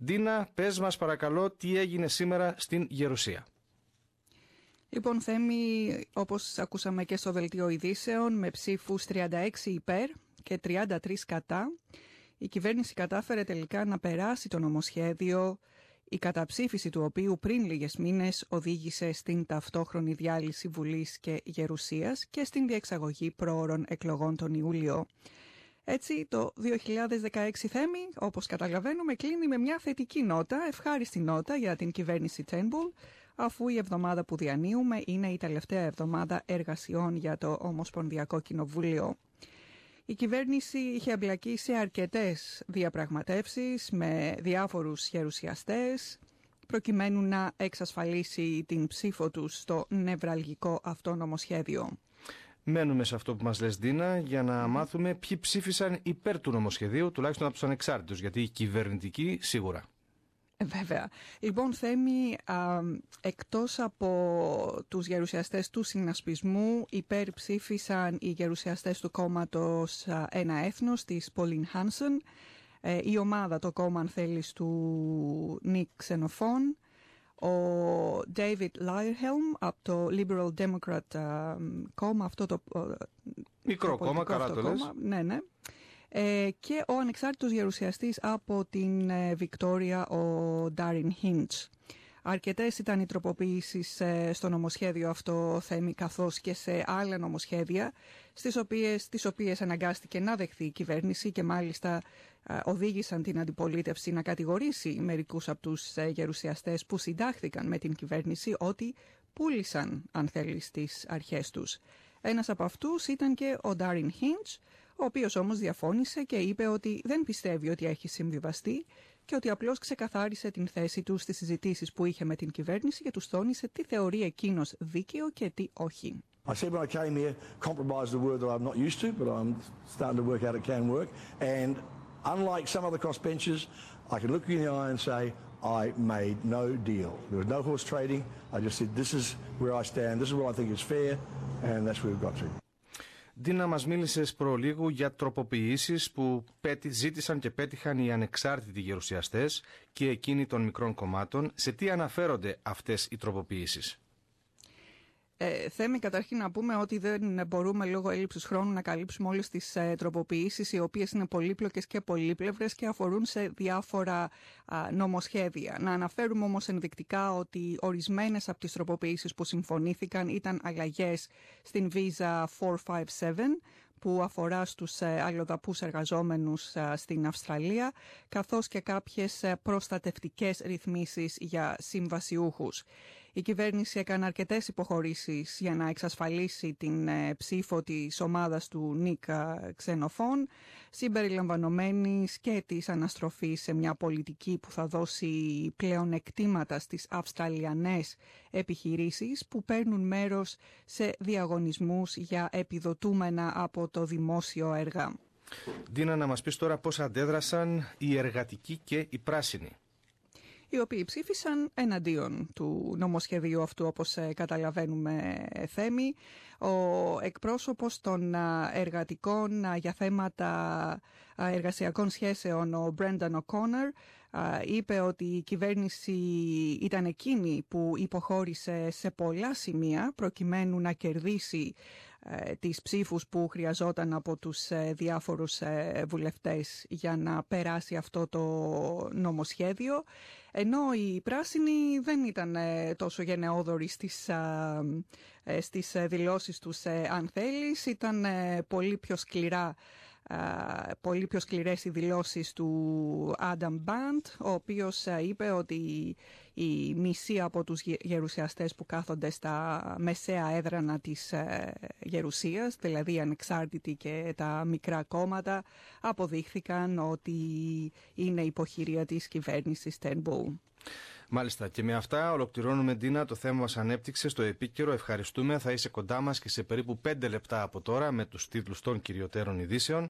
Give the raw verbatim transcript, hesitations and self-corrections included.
Ντίνα, πες μας παρακαλώ τι έγινε σήμερα στην Γερουσία. Λοιπόν, Θέμη, όπως ακούσαμε και στο δελτίο ειδήσεων, με ψήφους τριάντα έξι υπέρ και τριάντα τρία κατά, η κυβέρνηση κατάφερε τελικά να περάσει το νομοσχέδιο, η καταψήφιση του οποίου πριν λίγες μήνες οδήγησε στην ταυτόχρονη διάλυση Βουλής και Γερουσίας και στην διεξαγωγή προώρων εκλογών τον Ιούλιο. Έτσι, το δύο χιλιάδες δεκαέξι, Θέμη, όπως καταλαβαίνουμε, κλείνει με μια θετική νότα, ευχάριστη νότα για την κυβέρνηση Turnbull, αφού η εβδομάδα που διανύουμε είναι η τελευταία εβδομάδα εργασιών για το Ομοσπονδιακό Κοινοβούλιο. Η κυβέρνηση είχε εμπλακεί σε αρκετές διαπραγματεύσεις με διάφορους γερουσιαστές, προκειμένου να εξασφαλίσει την ψήφο τους στο νευραλγικό αυτό νομοσχέδιο. Μένουμε σε αυτό που μας λες, Ντίνα, για να mm. μάθουμε ποιοι ψήφισαν υπέρ του νομοσχεδίου, τουλάχιστον από τους ανεξάρτητους, γιατί οι κυβερνητικοί σίγουρα. Βέβαια. Λοιπόν, Θέμη, α, εκτός από τους γερουσιαστές του συνασπισμού, υπερψήφισαν οι γερουσιαστές του κόμματος α, Ένα Έθνος της Pauline Hanson, ε, η ομάδα, το κόμμα αν θέλεις, του Nick Xenophon, ο David Lyrehelm από το Liberal Democrat α, κόμμα, αυτό το μικρό το κόμμα, καλά το λες. Ναι, ναι. Ε, και ο ανεξάρτητος γερουσιαστής από την ε, Βικτόρια, ο Darin Hinch. Αρκετές ήταν οι τροποποιήσεις ε, στο νομοσχέδιο αυτό, Θέμη, καθώς και σε άλλα νομοσχέδια, στις οποίες, τις οποίες αναγκάστηκε να δεχθεί η κυβέρνηση και μάλιστα ε, οδήγησαν την αντιπολίτευση να κατηγορήσει μερικούς από τους ε, γερουσιαστές που συντάχθηκαν με την κυβέρνηση ότι πούλησαν, αν θέλεις, τις αρχές τους. Ένας από αυτούς ήταν και ο Darin Hinch, ο οποίος όμως διαφώνησε και είπε ότι δεν πιστεύει ότι έχει συμβιβαστεί και ότι απλώς ξεκαθάρισε την θέση του στις συζητήσεις που είχε με την κυβέρνηση και τους τόνισε τι θεωρεί εκείνος δίκαιο και τι όχι. I said when I came here, compromise is a word that I'm not used to, but I'm starting to work out it can work. And unlike some other crossbenchers, I can look you in the eye and say, I made no deal. There was no horse trading. I just said, this is where I stand, this is what I think is fair, and that's where we've got to. Ντίνα, μας μίλησες προλίγου για τροποποιήσεις που ζήτησαν και πέτυχαν οι ανεξάρτητοι γερουσιαστές και εκείνοι των μικρών κομμάτων. Σε τι αναφέρονται αυτές οι τροποποιήσεις? Ε, Θέμη, καταρχήν να πούμε ότι δεν μπορούμε λόγω έλλειψης χρόνου να καλύψουμε όλες τις ε, τροποποιήσεις, οι οποίες είναι πολύπλοκες και πολύπλευρες και αφορούν σε διάφορα α, νομοσχέδια. Να αναφέρουμε όμως ενδεικτικά ότι ορισμένες από τις τροποποιήσεις που συμφωνήθηκαν ήταν αλλαγές στην Visa τετρακόσια πενήντα επτά, που αφορά στους αλλοδαπούς εργαζόμενους στην Αυστραλία, καθώς και κάποιες προστατευτικές ρυθμίσεις για συμβασιούχους. Η κυβέρνηση έκανε αρκετές υποχωρήσεις για να εξασφαλίσει την ψήφο της ομάδας του Nick Xenophon, συμπεριλαμβανομένης και της αναστροφής σε μια πολιτική που θα δώσει πλεονεκτήματα στις αυστραλιανές επιχειρήσεις που παίρνουν μέρος σε διαγωνισμούς για επιδοτούμενα από το δημόσιο έργα. Ντίνα, να μας πεις τώρα πώς αντέδρασαν οι εργατικοί και οι πράσινοι, οι οποίοι ψήφισαν εναντίον του νομοσχεδίου αυτού, όπως καταλαβαίνουμε, Θέμη. Ο εκπρόσωπος των εργατικών για θέματα εργασιακών σχέσεων, ο Brendan O'Connor, είπε ότι η κυβέρνηση ήταν εκείνη που υποχώρησε σε πολλά σημεία προκειμένου να κερδίσει τις ψήφους που χρειαζόταν από τους διάφορους βουλευτές για να περάσει αυτό το νομοσχέδιο, ενώ οι πράσινοι δεν ήταν τόσο γενναιόδοροι στις, στις δηλώσεις τους, αν θέλεις. Ήταν πολύ πιο σκληρά Uh, πολύ πιο σκληρές οι δηλώσεις του Adam Band, ο οποίος uh, είπε ότι η μισή από τους γερουσιαστές που κάθονται στα μεσαία έδρανα της uh, Γερουσίας, δηλαδή οι ανεξάρτητοι και τα μικρά κόμματα, αποδείχθηκαν ότι είναι υποχειρία της κυβέρνησης Turnbull. Μάλιστα, και με αυτά ολοκληρώνουμε, Ντίνα, το θέμα μας ανέπτυξε στο επίκαιρο. Ευχαριστούμε. Θα είσαι κοντά μας και σε περίπου πέντε λεπτά από τώρα με τους τίτλους των κυριωτέρων ειδήσεων.